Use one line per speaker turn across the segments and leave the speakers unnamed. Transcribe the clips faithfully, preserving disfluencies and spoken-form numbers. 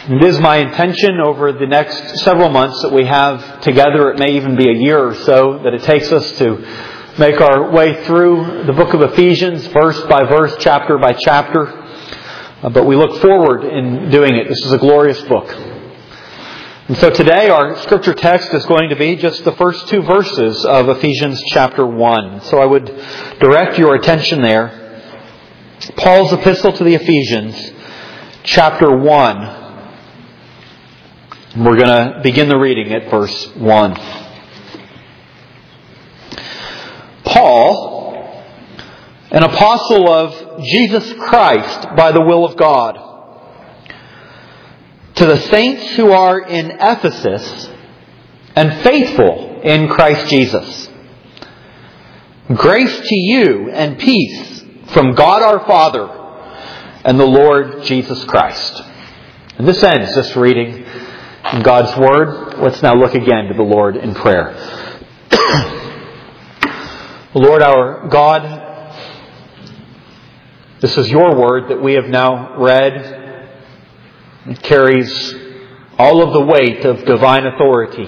It is my intention over the next several months that we have together, it may even be a year or so, that it takes us to make our way through the book of Ephesians, verse by verse, chapter by chapter. Uh, but we look forward in doing it. This is a glorious book. And so today our scripture text is going to be just the first two verses of Ephesians chapter one. So I would direct your attention there. Paul's epistle to the Ephesians, chapter one. We're going to begin the reading at verse one. Paul, an apostle of Jesus Christ by the will of God, to the saints who are in Ephesus and faithful in Christ Jesus. Grace to you and peace from God our Father and the Lord Jesus Christ. And this ends this reading in God's Word. Let's now look again to the Lord in prayer. Lord our God, this is your Word that we have now read. It carries all of the weight of divine authority.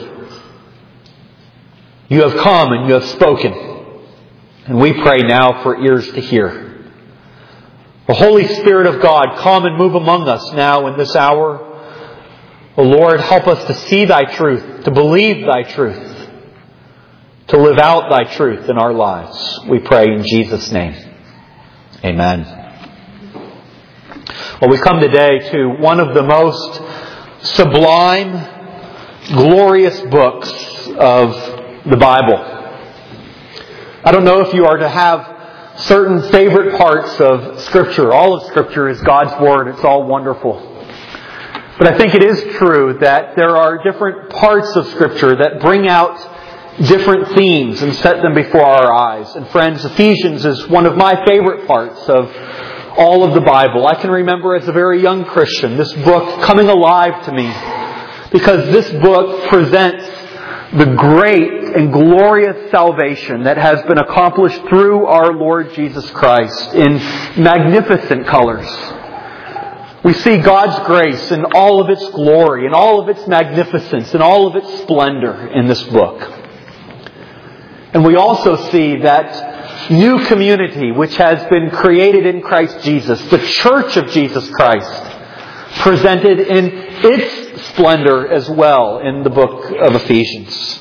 You have come and you have spoken. And we pray now for ears to hear. The Holy Spirit of God, come and move among us now in this hour. O Lord, help us to see Thy truth, to believe Thy truth, to live out Thy truth in our lives. We pray in Jesus' name. Amen. Well, we come today to one of the most sublime, glorious books of the Bible. I don't know if you are to have certain favorite parts of Scripture. All of Scripture is God's Word. It's all wonderful. But I think it is true that there are different parts of Scripture that bring out different themes and set them before our eyes. And friends, Ephesians is one of my favorite parts of all of the Bible. I can remember as a very young Christian this book coming alive to me because this book presents the great and glorious salvation that has been accomplished through our Lord Jesus Christ in magnificent colors. We see God's grace in all of its glory, in all of its magnificence, in all of its splendor in this book. And we also see that new community which has been created in Christ Jesus, the Church of Jesus Christ, presented in its splendor as well in the book of Ephesians.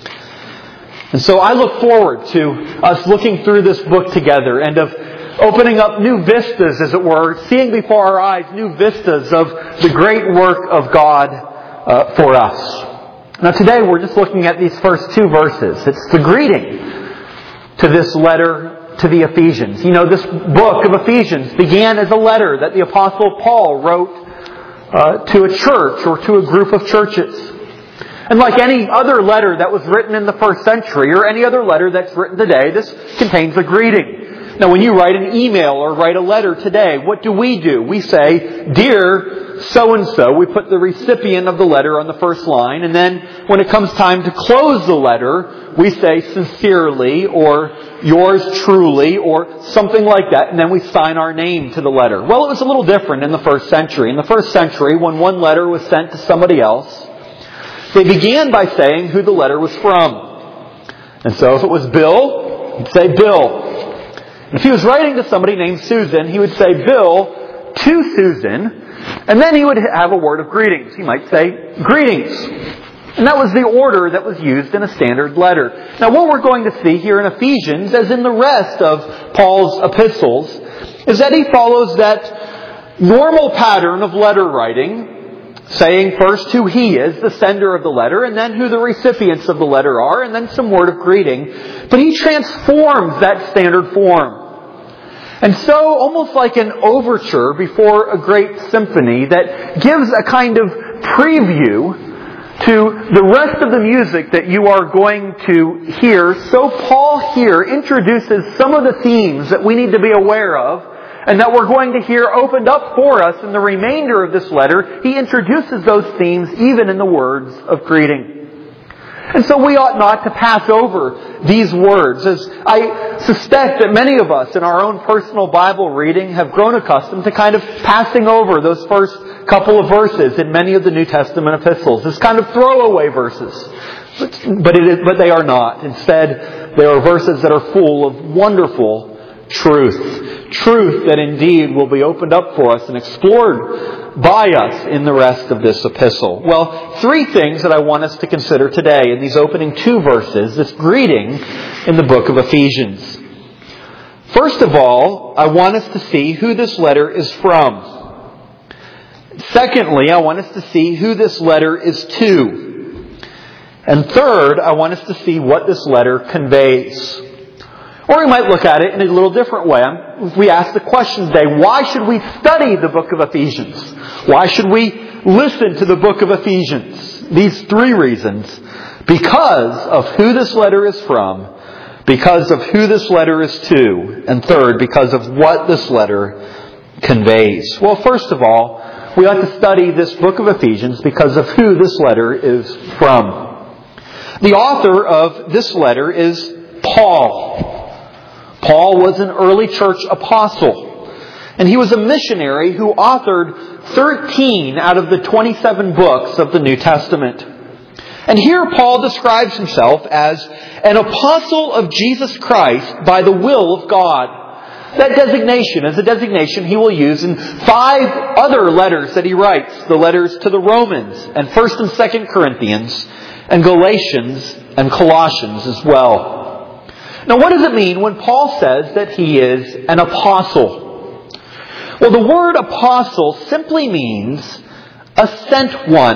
And so I look forward to us looking through this book together and of opening up new vistas, as it were, seeing before our eyes new vistas of the great work of God uh, for us. Now today we're just looking at these first two verses. It's the greeting to this letter to the Ephesians. You know, this book of Ephesians began as a letter that the Apostle Paul wrote uh, to a church or to a group of churches. And like any other letter that was written in the first century or any other letter that's written today, this contains a greeting. Now, when you write an email or write a letter today, what do we do? We say, "Dear so-and-so," we put the recipient of the letter on the first line, and then when it comes time to close the letter, we say "sincerely" or "yours truly" or something like that, and then we sign our name to the letter. Well, it was a little different in the first century. In the first century, when one letter was sent to somebody else, they began by saying who the letter was from. And so if it was Bill, he'd say Bill. If he was writing to somebody named Susan, he would say Bill to Susan, and then he would have a word of greetings. He might say greetings. And that was the order that was used in a standard letter. Now what we're going to see here in Ephesians, as in the rest of Paul's epistles, is that he follows that normal pattern of letter writing, saying first who he is, the sender of the letter, and then who the recipients of the letter are, and then some word of greeting. But he transforms that standard form. And so, almost like an overture before a great symphony that gives a kind of preview to the rest of the music that you are going to hear, so Paul here introduces some of the themes that we need to be aware of and that we're going to hear opened up for us in the remainder of this letter. He introduces those themes even in the words of greeting. And so we ought not to pass over these words, as I suspect that many of us in our own personal Bible reading have grown accustomed to kind of passing over those first couple of verses in many of the New Testament epistles as kind of throwaway verses. But, it is, but they are not. Instead, they are verses that are full of wonderful truth. Truth that indeed will be opened up for us and explored by us in the rest of this epistle. Well, three things that I want us to consider today in these opening two verses, this greeting in the book of Ephesians. First of all, I want us to see who this letter is from. Secondly, I want us to see who this letter is to. And third, I want us to see what this letter conveys. Or we might look at it in a little different way. If we ask the question today, why should we study the book of Ephesians? Why should we listen to the book of Ephesians? These three reasons. Because of who this letter is from, because of who this letter is to, and third, because of what this letter conveys. Well, first of all, we ought to study this book of Ephesians because of who this letter is from. The author of this letter is Paul. Paul was an early church apostle, and he was a missionary who authored thirteen out of the twenty-seven books of the New Testament. And here Paul describes himself as an apostle of Jesus Christ by the will of God. That designation is a designation he will use in five other letters that he writes. The letters to the Romans and First and Second Corinthians and Galatians and Colossians as well. Now, what does it mean when Paul says that he is an apostle? Well, the word apostle simply means a sent one.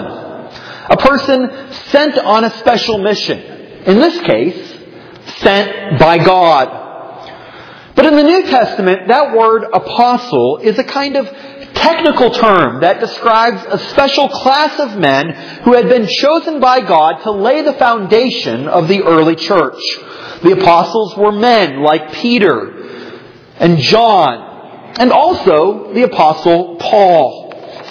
A person sent on a special mission. In this case, sent by God. But in the New Testament, that word apostle is a kind of technical term that describes a special class of men who had been chosen by God to lay the foundation of the early church. The apostles were men like Peter and John, and also the apostle Paul.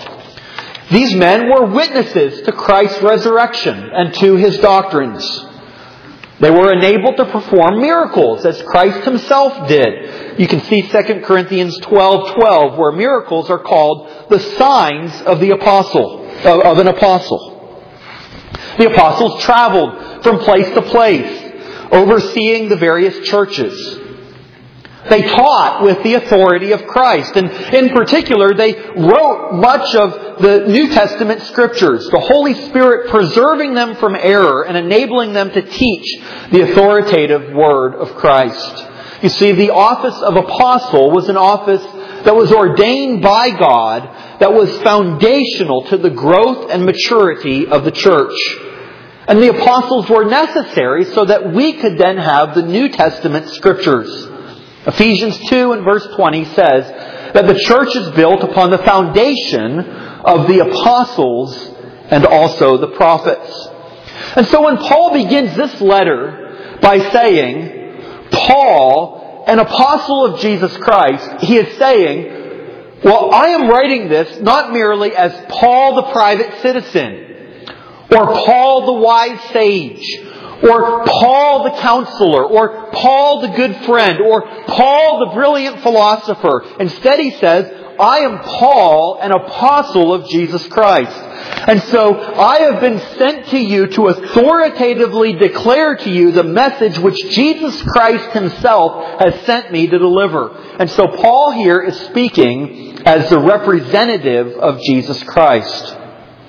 These men were witnesses to Christ's resurrection and to His doctrines. They were enabled to perform miracles as Christ Himself did. You can see Second Corinthians twelve twelve, where miracles are called the signs of the apostle, of an apostle. The apostles traveled from place to place, overseeing the various churches. They taught with the authority of Christ. And in particular, they wrote much of the New Testament Scriptures, the Holy Spirit preserving them from error and enabling them to teach the authoritative Word of Christ. You see, the office of apostle was an office that was ordained by God, that was foundational to the growth and maturity of the church. And the apostles were necessary so that we could then have the New Testament Scriptures. Ephesians two and verse twenty says that the church is built upon the foundation of the apostles and also the prophets. And so when Paul begins this letter by saying, Paul, an apostle of Jesus Christ, he is saying, well, I am writing this not merely as Paul the private citizen, or Paul the wise sage, or Paul the counselor, or Paul the good friend, or Paul the brilliant philosopher. Instead he says, I am Paul, an apostle of Jesus Christ. And so I have been sent to you to authoritatively declare to you the message which Jesus Christ Himself has sent me to deliver. And so Paul here is speaking as the representative of Jesus Christ.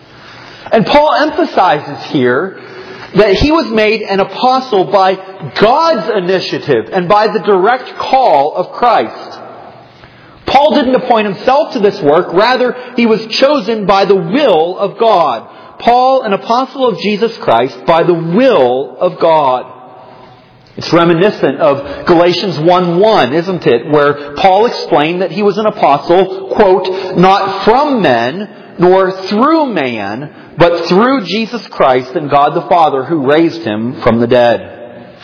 And Paul emphasizes here that he was made an apostle by God's initiative and by the direct call of Christ. Paul didn't appoint himself to this work. Rather, he was chosen by the will of God. Paul, an apostle of Jesus Christ, by the will of God. It's reminiscent of Galatians one one, isn't it? Where Paul explained that he was an apostle, quote, not from men, nor through man, but through Jesus Christ and God the Father who raised Him from the dead.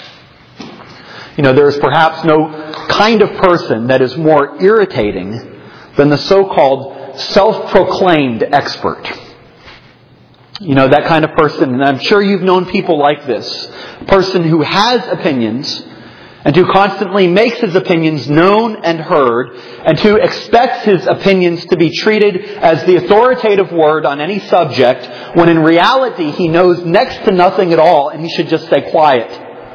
You know, there is perhaps no kind of person that is more irritating than the so-called self-proclaimed expert. You know, that kind of person, and I'm sure you've known people like this. A person who has opinions and who constantly makes his opinions known and heard, and who expects his opinions to be treated as the authoritative word on any subject, when in reality he knows next to nothing at all and he should just stay quiet.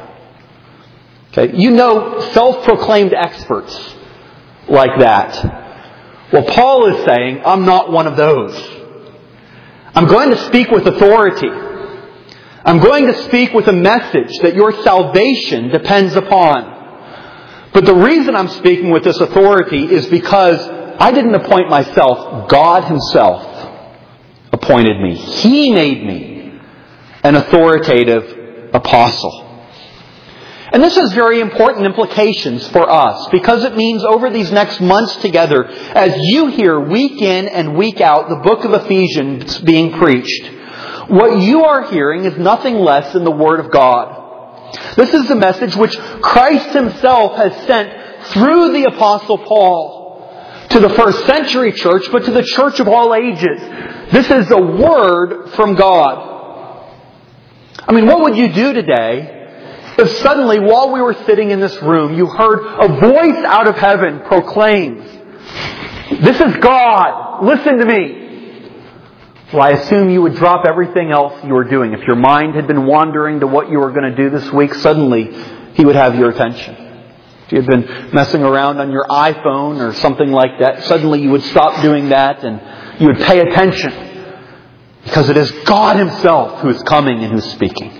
Okay, you know self-proclaimed experts like that. Well, Paul is saying, I'm not one of those. I'm going to speak with authority. I'm going to speak with a message that your salvation depends upon. But the reason I'm speaking with this authority is because I didn't appoint myself. God Himself appointed me. He made me an authoritative apostle. And this has very important implications for us, because it means over these next months together, as you hear week in and week out the book of Ephesians being preached, what you are hearing is nothing less than the Word of God. This is the message which Christ Himself has sent through the Apostle Paul to the first century church, but to the church of all ages. This is a word from God. I mean, what would you do today if suddenly, while we were sitting in this room, you heard a voice out of heaven proclaim, "This is God, listen to me"? Well, I assume you would drop everything else you were doing. If your mind had been wandering to what you were going to do this week, suddenly He would have your attention. If you had been messing around on your iPhone or something like that, suddenly you would stop doing that and you would pay attention. Because it is God Himself who is coming and who is speaking.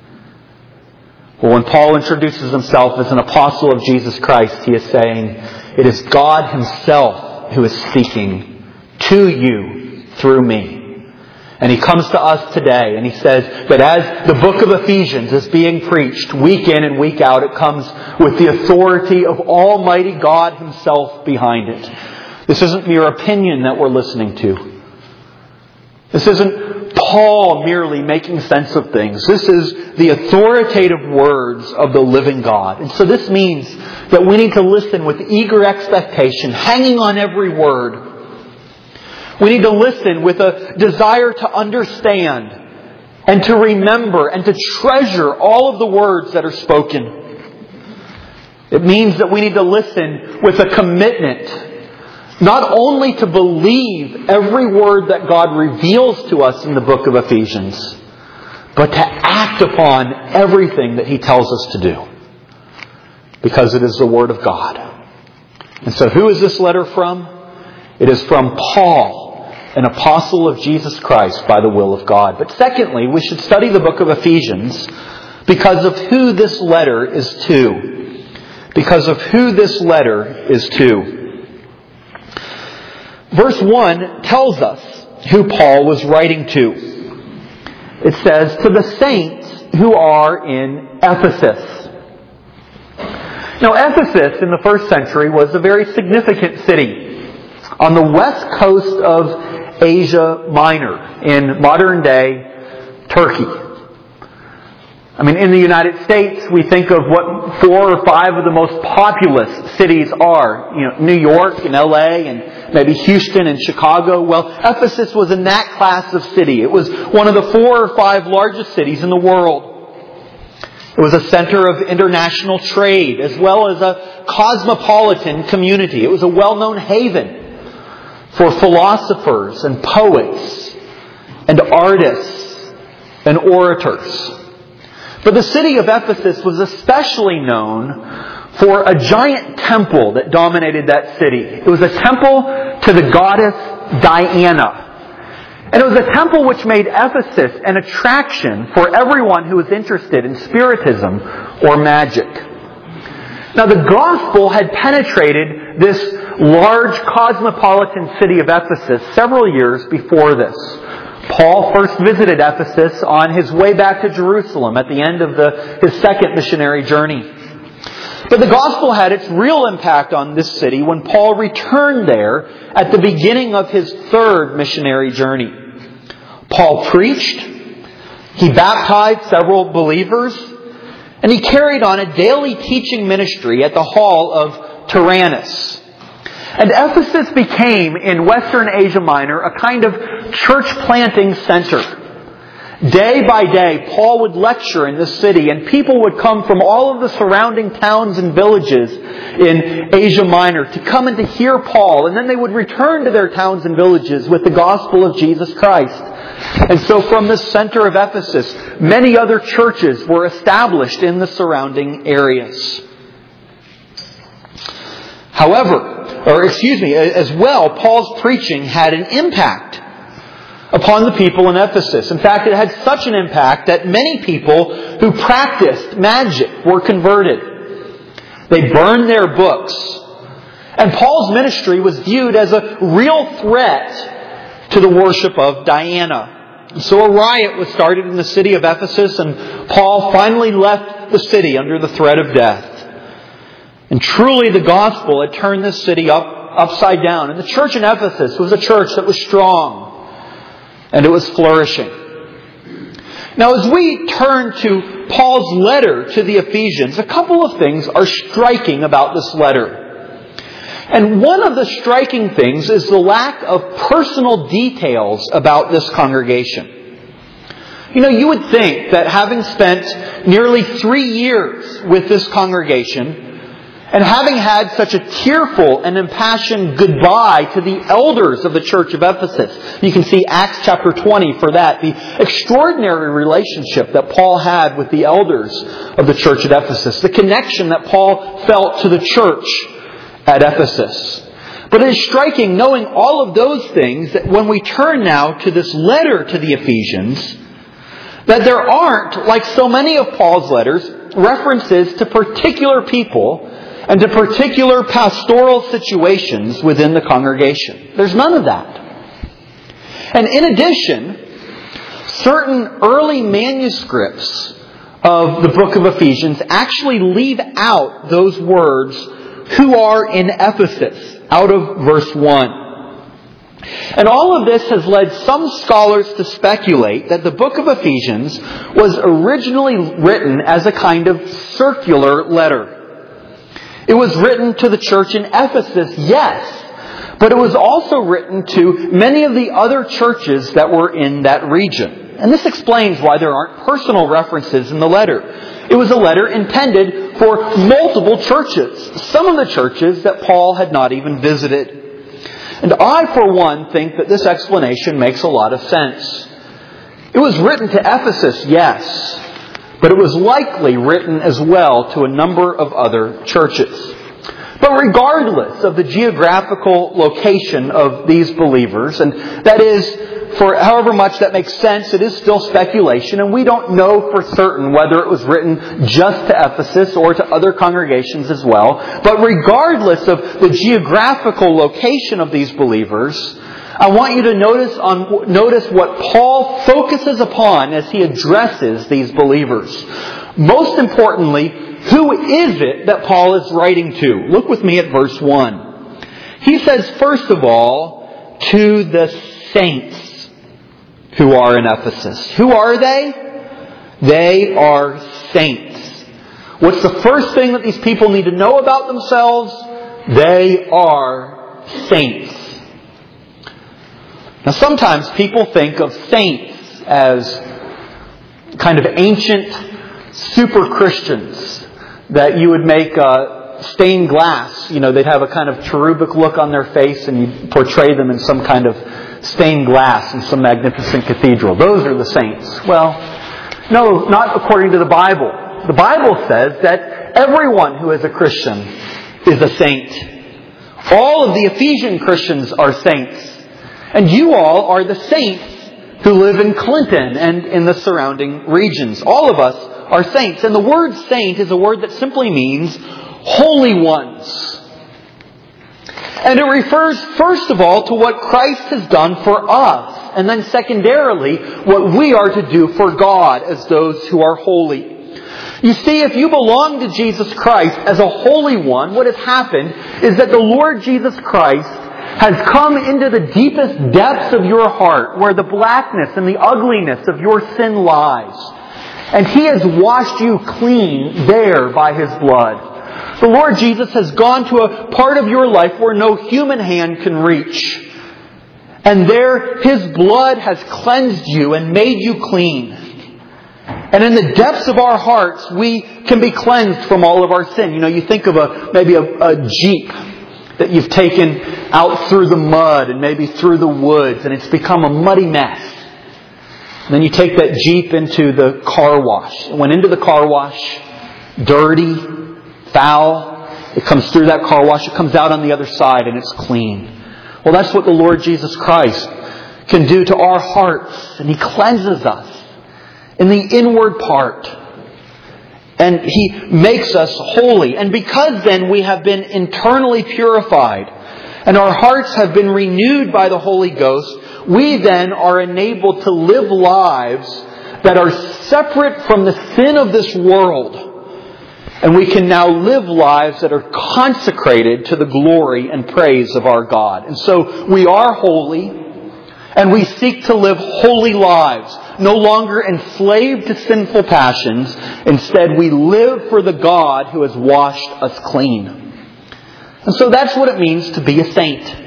Well, when Paul introduces himself as an apostle of Jesus Christ, he is saying, it is God Himself who is speaking to you through me. And He comes to us today and He says that as the book of Ephesians is being preached week in and week out, it comes with the authority of Almighty God Himself behind it. This isn't mere opinion that we're listening to. This isn't Paul merely making sense of things. This is the authoritative words of the living God. And so this means that we need to listen with eager expectation, hanging on every word. We need to listen with a desire to understand and to remember and to treasure all of the words that are spoken. It means that we need to listen with a commitment, not only to believe every word that God reveals to us in the book of Ephesians, but to act upon everything that He tells us to do. Because it is the Word of God. And so who is this letter from? It is from Paul, an apostle of Jesus Christ by the will of God. But secondly, we should study the book of Ephesians because of who this letter is to. Because of who this letter is to. Verse one tells us who Paul was writing to. It says, to the saints who are in Ephesus. Now, Ephesus in the first century was a very significant city on the west coast of Asia Minor in modern-day Turkey. I mean, in the United States, we think of what four or five of the most populous cities are. You know, New York and L A and maybe Houston and Chicago. Well, Ephesus was in that class of city. It was one of the four or five largest cities in the world. It was a center of international trade as well as a cosmopolitan community. It was a well-known haven for philosophers and poets and artists and orators. But the city of Ephesus was especially known for a giant temple that dominated that city. It was a temple to the goddess Diana. And it was a temple which made Ephesus an attraction for everyone who was interested in spiritism or magic. Now, the gospel had penetrated this large cosmopolitan city of Ephesus several years before this. Paul first visited Ephesus on his way back to Jerusalem at the end of the, his second missionary journey. But the gospel had its real impact on this city when Paul returned there at the beginning of his third missionary journey. Paul preached, he baptized several believers, and he carried on a daily teaching ministry at the hall of Tyrannus. And Ephesus became, in Western Asia Minor, a kind of church planting center. Day by day, Paul would lecture in this city, and people would come from all of the surrounding towns and villages in Asia Minor to come and to hear Paul. And then they would return to their towns and villages with the gospel of Jesus Christ. And so from this center of Ephesus, many other churches were established in the surrounding areas. However, or excuse me, as well, Paul's preaching had an impact upon the people in Ephesus. In fact, it had such an impact that many people who practiced magic were converted. They burned their books. And Paul's ministry was viewed as a real threat to the worship of Diana. So a riot was started in the city of Ephesus, and Paul finally left the city under the threat of death. And truly the gospel had turned this city up upside down. And the church in Ephesus was a church that was strong. And it was flourishing. Now, as we turn to Paul's letter to the Ephesians, a couple of things are striking about this letter. And one of the striking things is the lack of personal details about this congregation. You know, you would think that having spent nearly three years with this congregation, and having had such a tearful and impassioned goodbye to the elders of the church of Ephesus. You can see Acts chapter twenty for that. The extraordinary relationship that Paul had with the elders of the church at Ephesus. The connection that Paul felt to the church at Ephesus. But it is striking, knowing all of those things, that when we turn now to this letter to the Ephesians, that there aren't, like so many of Paul's letters, references to particular people and to particular pastoral situations within the congregation. There's none of that. And in addition, certain early manuscripts of the book of Ephesians actually leave out those words, who are in Ephesus, out of verse one. And all of this has led some scholars to speculate that the book of Ephesians was originally written as a kind of circular letter. It was written to the church in Ephesus, yes, but it was also written to many of the other churches that were in that region. And this explains why there aren't personal references in the letter. It was a letter intended for multiple churches, some of the churches that Paul had not even visited. And I, for one, think that this explanation makes a lot of sense. It was written to Ephesus, yes, but it was likely written as well to a number of other churches. But regardless of the geographical location of these believers, and that is, for however much that makes sense, it is still speculation, and we don't know for certain whether it was written just to Ephesus or to other congregations as well. But regardless of the geographical location of these believers, I want you to notice on notice what Paul focuses upon as he addresses these believers. Most importantly, who is it that Paul is writing to? Look with me at verse one. He says, first of all, to the saints who are in Ephesus. Who are they? They are saints. What's the first thing that these people need to know about themselves? They are saints. Now, sometimes people think of saints as kind of ancient super Christians that you would make uh, stained glass. You know, they'd have a kind of cherubic look on their face, and you portray them in some kind of stained glass in some magnificent cathedral. Those are the saints. Well, no, not according to the Bible. The Bible says that everyone who is a Christian is a saint. All of the Ephesian Christians are saints. And you all are the saints who live in Clinton and in the surrounding regions. All of us are saints. And the word saint is a word that simply means holy ones. And it refers first of all to what Christ has done for us. And then secondarily, what we are to do for God as those who are holy. You see, if you belong to Jesus Christ as a holy one, what has happened is that the Lord Jesus Christ has come into the deepest depths of your heart, where the blackness and the ugliness of your sin lies. And He has washed you clean there by His blood. The Lord Jesus has gone to a part of your life where no human hand can reach. And there His blood has cleansed you and made you clean. And in the depths of our hearts, we can be cleansed from all of our sin. You know, you think of a maybe a, a Jeep that you've taken out through the mud and maybe through the woods, and it's become a muddy mess. And then you take that Jeep into the car wash. It went into the car wash, dirty, foul. It comes through that car wash. It comes out on the other side and it's clean. Well, that's what the Lord Jesus Christ can do to our hearts. And He cleanses us in the inward part. And He makes us holy. And because then we have been internally purified and our hearts have been renewed by the Holy Ghost, we then are enabled to live lives that are separate from the sin of this world. And we can now live lives that are consecrated to the glory and praise of our God. And so we are holy, and we seek to live holy lives, no longer enslaved to sinful passions. Instead, we live for the God who has washed us clean. And so that's what it means to be a saint.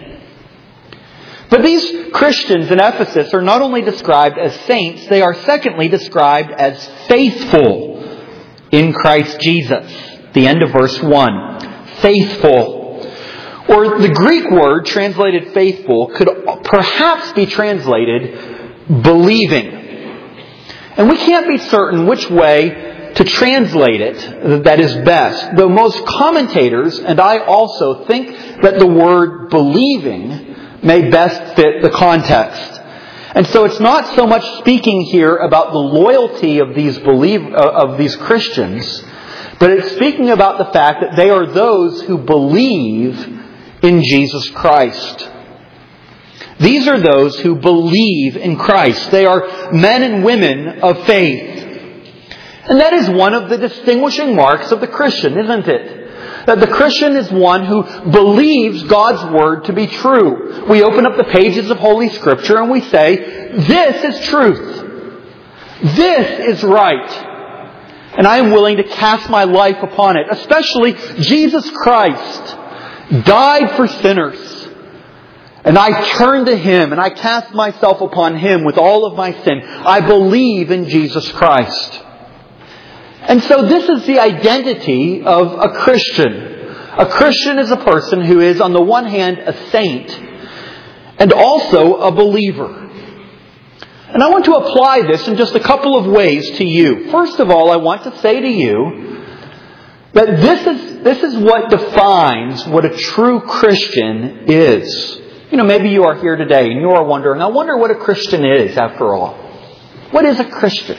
But these Christians in Ephesus are not only described as saints, they are secondly described as faithful in Christ Jesus. The end of verse one. Faithful. Or the Greek word translated faithful could perhaps be translated believing. And we can't be certain which way to translate it that is best. Though most commentators, and I also, think that the word believing may best fit the context. And so it's not so much speaking here about the loyalty of these believe of these Christians, but it's speaking about the fact that they are those who believe in Jesus Christ. These are those who believe in Christ. They are men and women of faith. And that is one of the distinguishing marks of the Christian, isn't it? That the Christian is one who believes God's Word to be true. We open up the pages of Holy Scripture and we say, this is truth. This is right. And I am willing to cast my life upon it. Especially Jesus Christ died for sinners. And I turn to Him and I cast myself upon Him with all of my sin. I believe in Jesus Christ. And so this is the identity of a Christian. A Christian is a person who is, on the one hand, a saint and also a believer. And I want to apply this in just a couple of ways to you. First of all, I want to say to you that this is, this is what defines what a true Christian is. You know, maybe you are here today and you are wondering, I wonder what a Christian is after all. What is a Christian?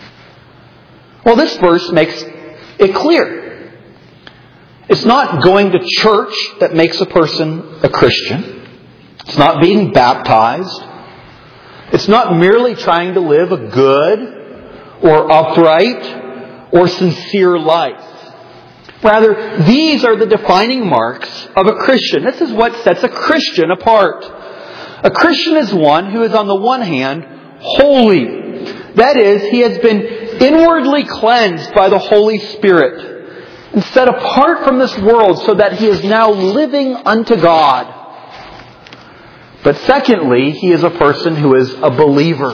Well, this verse makes it clear. It's not going to church that makes a person a Christian. It's not being baptized. It's not merely trying to live a good or upright or sincere life. Rather, these are the defining marks of a Christian. This is what sets a Christian apart. A Christian is one who is, on the one hand, holy. That is, he has been inwardly cleansed by the Holy Spirit and set apart from this world so that he is now living unto God. But secondly, he is a person who is a believer.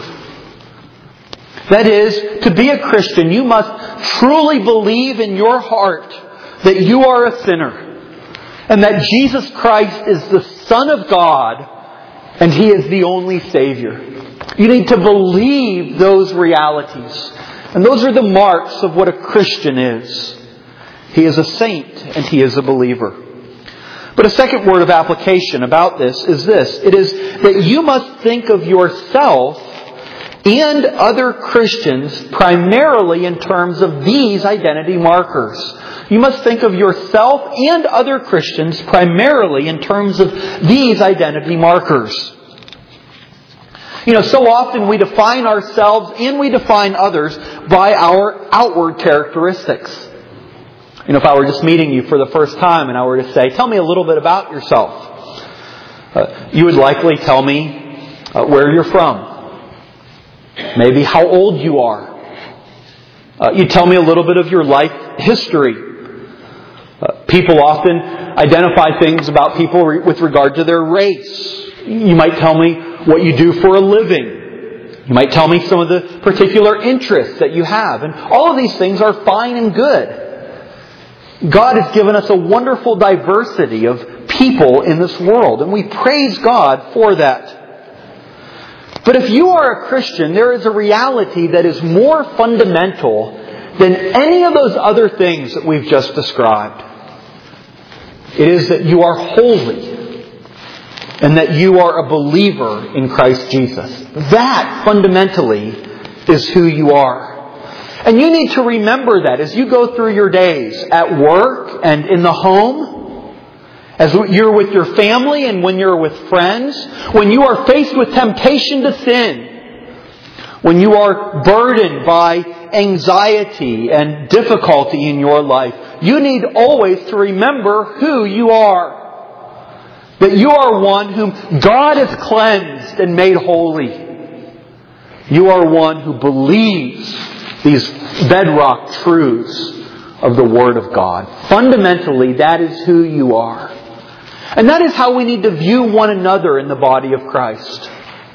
That is, to be a Christian, you must truly believe in your heart that you are a sinner and that Jesus Christ is the Son of God and He is the only Savior. You need to believe those realities. And those are the marks of what a Christian is. He is a saint and he is a believer. But a second word of application about this is this. It is that you must think of yourself and other Christians primarily in terms of these identity markers. You must think of yourself and other Christians primarily in terms of these identity markers. You know, so often we define ourselves and we define others by our outward characteristics. You know, if I were just meeting you for the first time and I were to say, tell me a little bit about yourself, uh, you would likely tell me uh, where you're from, maybe how old you are. Uh, you tell me a little bit of your life history. Uh, people often identify things about people re- with regard to their race, You might tell me what you do for a living. You might tell me some of the particular interests that you have. And all of these things are fine and good. God has given us a wonderful diversity of people in this world, and we praise God for that. But if you are a Christian, there is a reality that is more fundamental than any of those other things that we've just described. It is that you are holy and that you are a believer in Christ Jesus. That fundamentally is who you are. And you need to remember that as you go through your days at work and in the home, as you're with your family and when you're with friends, when you are faced with temptation to sin, when you are burdened by anxiety and difficulty in your life, you need always to remember who you are. That you are one whom God has cleansed and made holy. You are one who believes these bedrock truths of the Word of God. Fundamentally, that is who you are. And that is how we need to view one another in the body of Christ.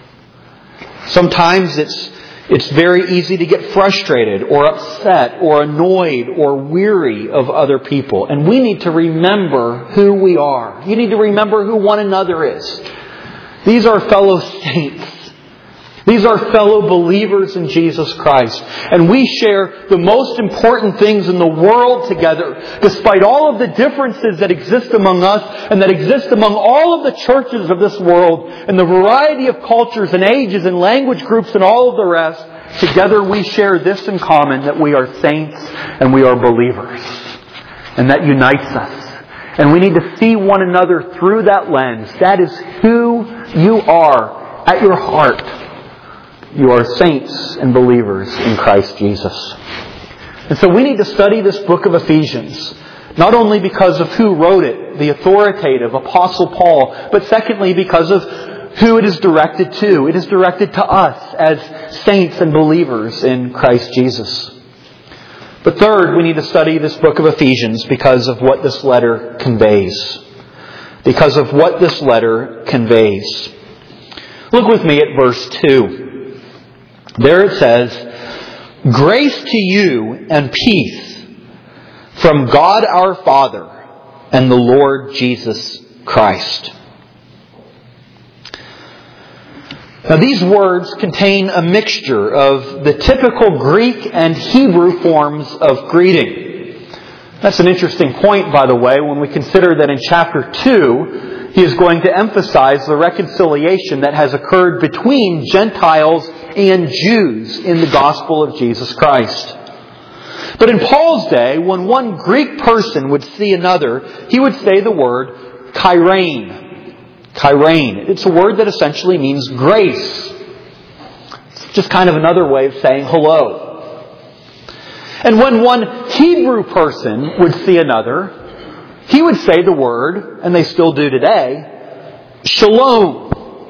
Sometimes it's It's very easy to get frustrated or upset or annoyed or weary of other people. And we need to remember who we are. You need to remember who one another is. These are fellow saints. These are fellow believers in Jesus Christ. And we share the most important things in the world together, despite all of the differences that exist among us and that exist among all of the churches of this world and the variety of cultures and ages and language groups and all of the rest. Together we share this in common, that we are saints and we are believers. And that unites us. And we need to see one another through that lens. That is who you are at your heart. You are saints and believers in Christ Jesus. And so we need to study this book of Ephesians, not only because of who wrote it, the authoritative Apostle Paul, but secondly because of who it is directed to. It is directed to us as saints and believers in Christ Jesus. But third, we need to study this book of Ephesians because of what this letter conveys. Because of what this letter conveys. Look with me at verse two. There it says, "Grace to you and peace from God our Father and the Lord Jesus Christ." Now these words contain a mixture of the typical Greek and Hebrew forms of greeting. That's an interesting point, by the way, when we consider that in chapter two, he is going to emphasize the reconciliation that has occurred between Gentiles and Jews in the gospel of Jesus Christ. But in Paul's day, when one Greek person would see another, he would say the word chairein. Chairein. It's a word that essentially means grace. It's just kind of another way of saying hello. And when one Hebrew person would see another, he would say the word, and they still do today, shalom.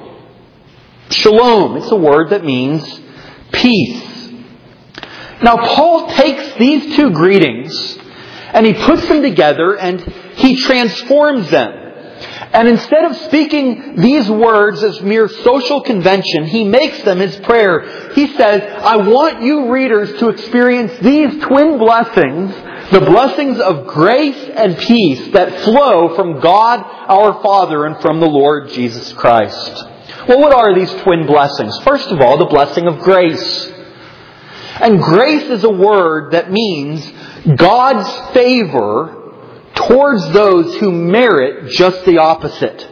Shalom. It's a word that means peace. Now Paul takes these two greetings and he puts them together and he transforms them. And instead of speaking these words as mere social convention, he makes them his prayer. He says, I want you readers to experience these twin blessings, the blessings of grace and peace that flow from God our Father and from the Lord Jesus Christ. Well, what are these twin blessings? First of all, the blessing of grace. And grace is a word that means God's favor towards those who merit just the opposite.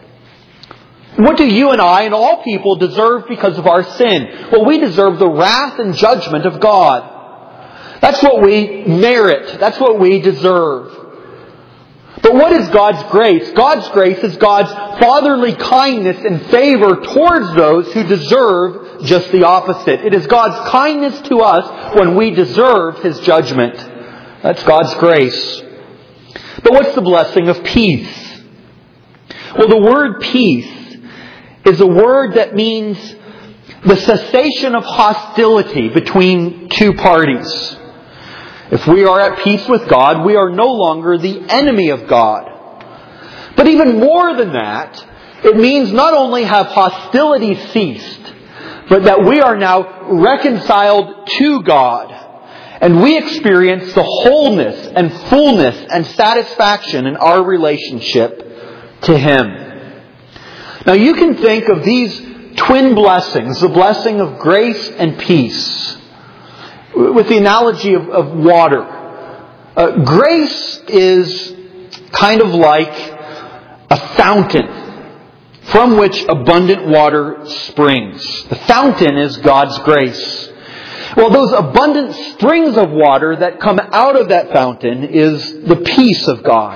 What do you and I and all people deserve because of our sin? Well, we deserve the wrath and judgment of God. That's what we merit. That's what we deserve. But what is God's grace? God's grace is God's fatherly kindness and favor towards those who deserve just the opposite. It is God's kindness to us when we deserve His judgment. That's God's grace. But what's the blessing of peace? Well, the word peace is a word that means the cessation of hostility between two parties. If we are at peace with God, we are no longer the enemy of God. But even more than that, It means not only have hostility ceased, but that we are now reconciled to God. And we experience the wholeness and fullness and satisfaction in our relationship to Him. Now you can think of these twin blessings, the blessing of grace and peace, with the analogy of, of water. Uh, grace is kind of like a fountain from which abundant water springs. The fountain is God's grace. Well, those abundant springs of water that come out of that fountain is the peace of God.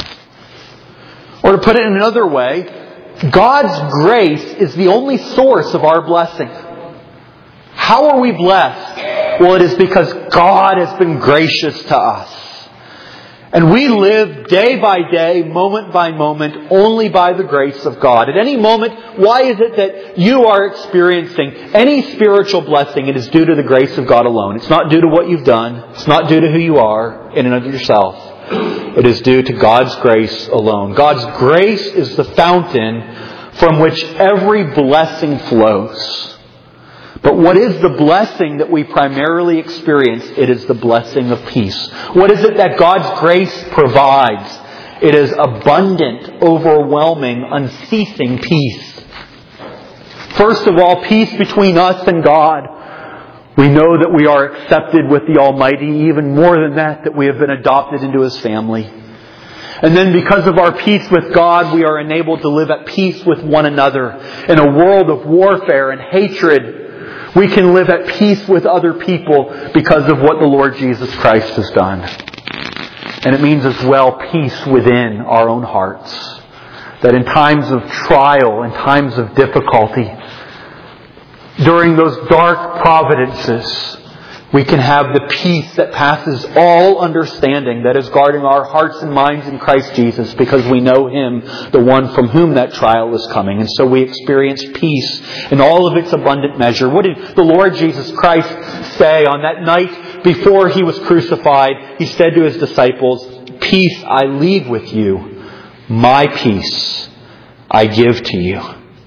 Or to put it in another way, God's grace is the only source of our blessing. How are we blessed? Well, it is because God has been gracious to us. And we live day by day, moment by moment, only by the grace of God. At any moment, why is it that you are experiencing any spiritual blessing? It is due to the grace of God alone. It's not due to what you've done. It's not due to who you are in and of yourself. It is due to God's grace alone. God's grace is the fountain from which every blessing flows. But what is the blessing that we primarily experience? It is the blessing of peace. What is it that God's grace provides? It is abundant, overwhelming, unceasing peace. First of all, peace between us and God. We know that we are accepted with the Almighty. Even more than that, that we have been adopted into His family. And then because of our peace with God, we are enabled to live at peace with one another. In a world of warfare and hatred, we can live at peace with other people because of what the Lord Jesus Christ has done. And it means as well peace within our own hearts. That in times of trial, in times of difficulty, during those dark providences, we can have the peace that passes all understanding, that is guarding our hearts and minds in Christ Jesus, because we know Him, the one from whom that trial is coming. And so we experience peace in all of its abundant measure. What did the Lord Jesus Christ say on that night before He was crucified? He said to His disciples, "Peace I leave with you, my peace I give to you."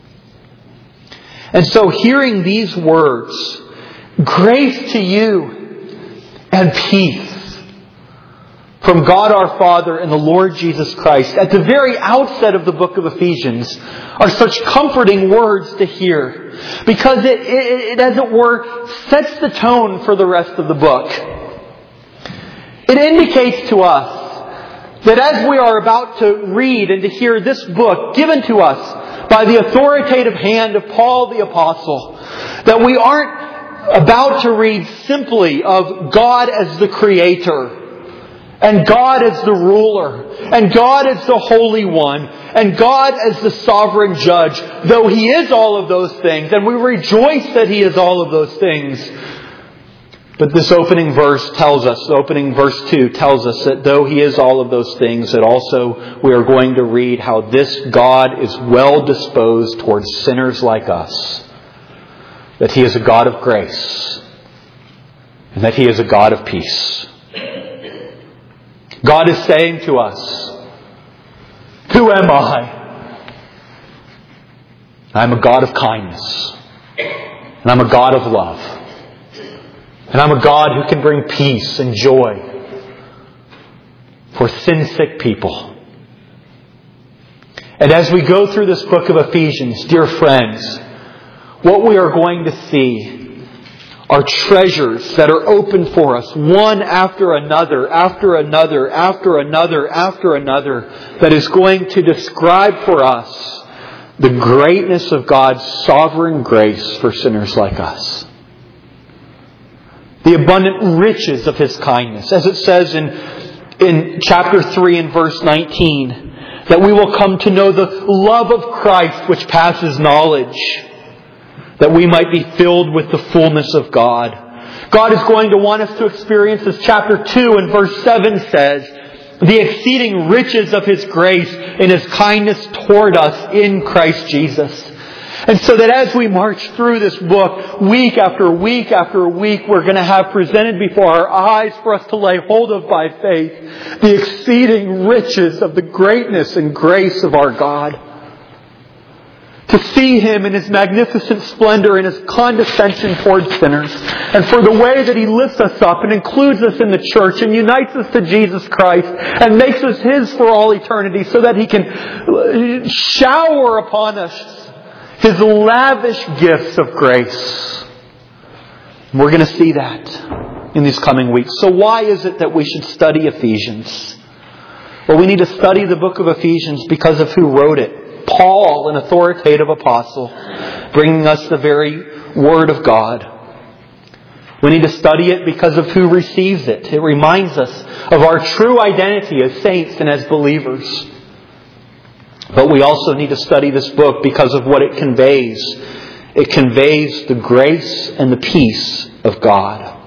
And so hearing these words, grace to you and peace from God our Father and the Lord Jesus Christ, at the very outset of the book of Ephesians, are such comforting words to hear. Because it, it, it, as it were, sets the tone for the rest of the book. It indicates to us that as we are about to read and to hear this book given to us by the authoritative hand of Paul the Apostle, that we aren't about to read simply of God as the Creator, and God as the ruler, and God as the Holy One, and God as the sovereign judge, though He is all of those things, and we rejoice that He is all of those things. But this opening verse tells us, opening verse two tells us that though He is all of those things, that also we are going to read how this God is well disposed towards sinners like us. That He is a God of grace. And that He is a God of peace. God is saying to us, who am I? I'm a God of kindness. And I'm a God of love. And I'm a God who can bring peace and joy for sin-sick people. And as we go through this book of Ephesians, dear friends, what we are going to see are treasures that are open for us, one after another, after another, after another, after another, that is going to describe for us the greatness of God's sovereign grace for sinners like us. The abundant riches of His kindness. As it says in, in chapter three and verse nineteen, that we will come to know the love of Christ which passes knowledge, that we might be filled with the fullness of God. God is going to want us to experience, as chapter two and verse seven says, the exceeding riches of His grace and His kindness toward us in Christ Jesus. And so that as we march through this book, week after week after week, we're going to have presented before our eyes for us to lay hold of by faith the exceeding riches of the greatness and grace of our God. To see Him in His magnificent splendor and His condescension towards sinners. And for the way that He lifts us up and includes us in the church and unites us to Jesus Christ and makes us His for all eternity so that He can shower upon us His lavish gifts of grace. And we're going to see that in these coming weeks. So why is it that we should study Ephesians? Well, we need to study the book of Ephesians because of who wrote it. Paul, an authoritative apostle, bringing us the very Word of God. We need to study it because of who receives it. It reminds us of our true identity as saints and as believers. But we also need to study this book because of what it conveys. It conveys the grace and the peace of God.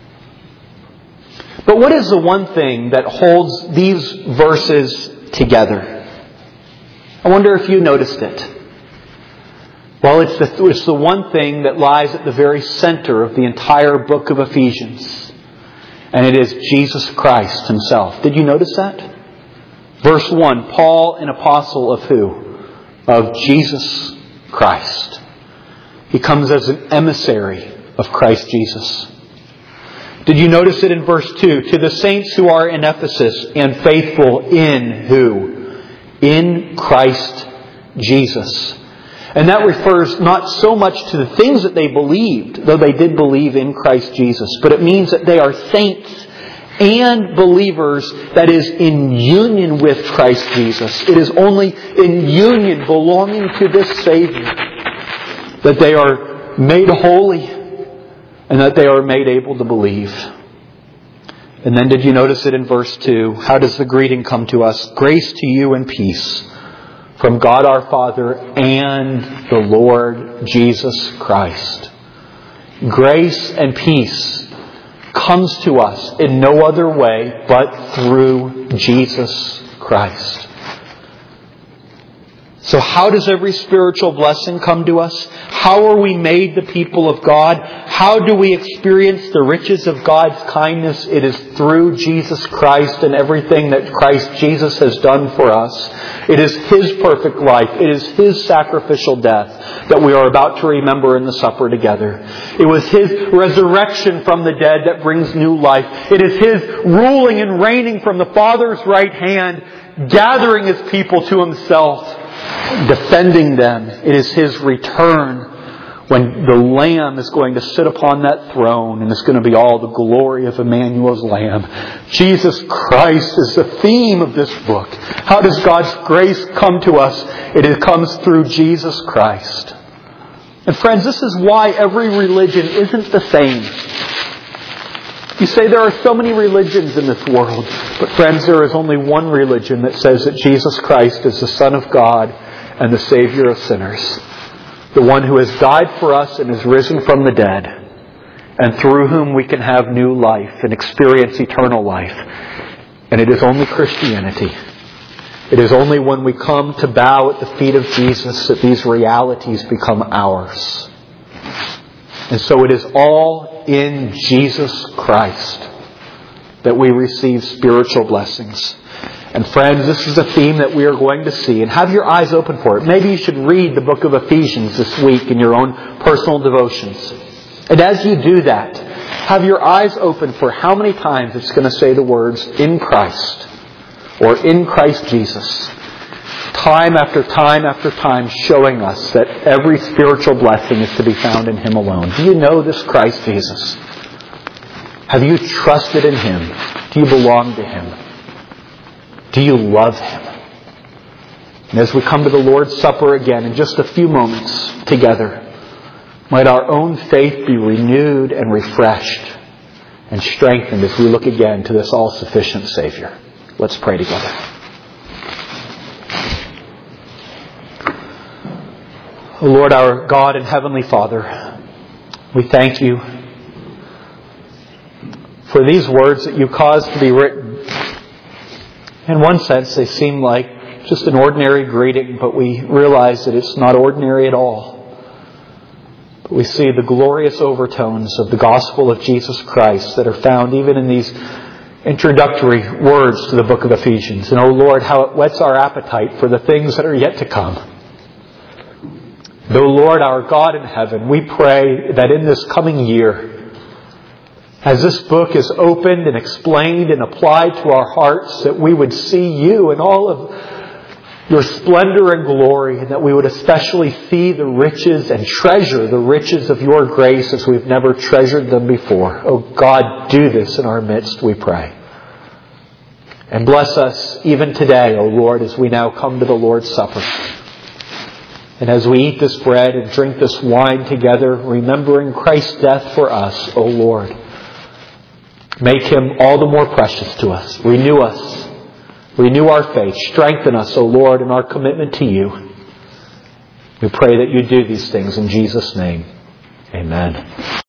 But what is the one thing that holds these verses together? I wonder if you noticed it. Well, it's the, it's the one thing that lies at the very center of the entire book of Ephesians. And it is Jesus Christ Himself. Did you notice that? Verse one, Paul, an apostle of who? Of Jesus Christ. He comes as an emissary of Christ Jesus. Did you notice it in verse two? To the saints who are in Ephesus and faithful in who? In Christ Jesus. And that refers not so much to the things that they believed, though they did believe in Christ Jesus, but it means that they are saints and believers that is in union with Christ Jesus. It is only in union, belonging to this Savior, that they are made holy and that they are made able to believe. And then did you notice it in verse two? How does the greeting come to us? Grace to you and peace from God our Father and the Lord Jesus Christ. Grace and peace comes to us in no other way but through Jesus Christ. So how does every spiritual blessing come to us? How are we made the people of God? How do we experience the riches of God's kindness? It is through Jesus Christ and everything that Christ Jesus has done for us. It is His perfect life. It is His sacrificial death that we are about to remember in the supper together. It was His resurrection from the dead that brings new life. It is His ruling and reigning from the Father's right hand, gathering His people to Himself, defending them. It is His return when the Lamb is going to sit upon that throne and it's going to be all the glory of Emmanuel's Lamb. Jesus Christ is the theme of this book. How does God's grace come to us? It comes through Jesus Christ. And friends, this is why every religion isn't the same. You say there are so many religions in this world, but friends, there is only one religion that says that Jesus Christ is the Son of God and the Savior of sinners. The one who has died for us and is risen from the dead, and through whom we can have new life and experience eternal life. And it is only Christianity. It is only when we come to bow at the feet of Jesus that these realities become ours. And so it is all in Jesus Christ that we receive spiritual blessings. And friends, this is a theme that we are going to see. And have your eyes open for it. Maybe you should read the book of Ephesians this week in your own personal devotions. And as you do that, have your eyes open for how many times it's going to say the words, in Christ, or in Christ Jesus. Time after time after time showing us that every spiritual blessing is to be found in Him alone. Do you know this Christ Jesus? Have you trusted in Him? Do you belong to Him? Do you love Him? And as we come to the Lord's Supper again in just a few moments together, might our own faith be renewed and refreshed and strengthened as we look again to this all-sufficient Savior. Let's pray together. O Lord, our God and Heavenly Father, we thank You for these words that You caused to be written. In one sense, they seem like just an ordinary greeting, but we realize that it's not ordinary at all. But we see the glorious overtones of the gospel of Jesus Christ that are found even in these introductory words to the book of Ephesians. And, oh Lord, how it whets our appetite for the things that are yet to come. And, O Lord, our God in heaven, we pray that in this coming year, as this book is opened and explained and applied to our hearts, that we would see you in all of your splendor and glory, and that we would especially see the riches and treasure the riches of your grace as we've never treasured them before. Oh God, do this in our midst, we pray. And bless us even today, O Lord, as we now come to the Lord's Supper. And as we eat this bread and drink this wine together, remembering Christ's death for us, O Lord, make Him all the more precious to us. Renew us. Renew our faith. Strengthen us, O Lord, in our commitment to you. We pray that you do these things in Jesus' name. Amen.